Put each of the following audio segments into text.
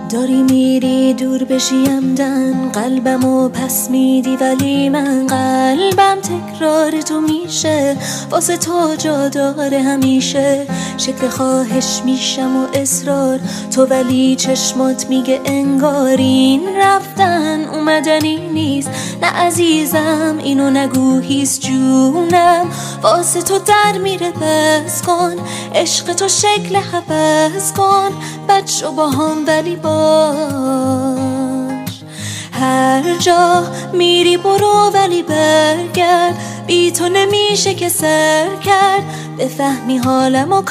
داری میری دور بشی عمدن، قلبمو پس میدی ولی من قلبم تکرار تو میشه، واسه تو جا داره همیشه. شکل خواهش میشم و اصرار تو، ولی چشمات میگه انگار این رفتن اومدنی نیست. نه عزیزم اینو نگو هیچ جونم، واسه تو در میره بس کن، عشق تو شکل حبس کن، بد شو با هم ولی باش. هر جا میری برو ولی برگرد، بی تو نمیشه که سر کرد، بفهمی حالمو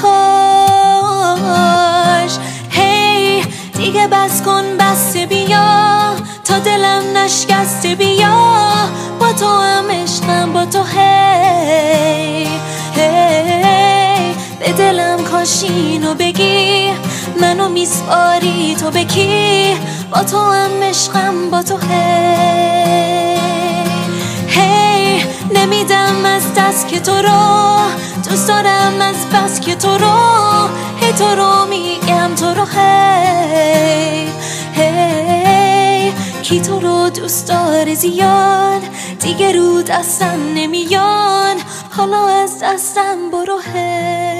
کاش. هی دیگه بس کن بسته بیا، تا دلم نشکسته بیا، با تو هم عشقم با تو. هی هی به دلم کاش اینو بگی، منو میسپاری تو به کی، با تو هم عشقم با تو. هی هی نمیدم از دست که تو رو دوست دارم، از بس که تو رو هی تو رو میگم تو رو. هی هی کی تو رو دوست داره زیاد، دیگه رو دستم نمیاد، حالا از دستم برو. هی